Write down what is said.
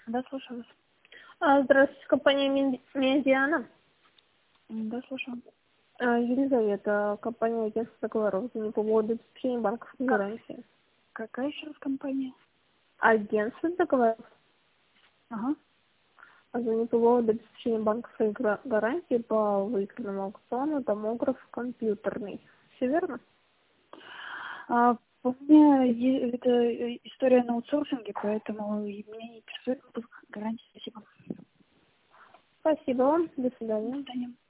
Да, слушаю вас. Здравствуйте, компания Медиана. Да, слушаю. Елизавета, компания агентства договоров. Не по поводу обеспечения банковской гарантии. Какая еще раз компания? Агентство договоров. Ага. Звоню по поводу обеспечения банковской гарантии по выигранному аукциону томограф компьютерный. Все верно? У меня это история на аутсорсинге, поэтому мне не интересует гарантия. Спасибо. Спасибо вам. До До свидания. свидания.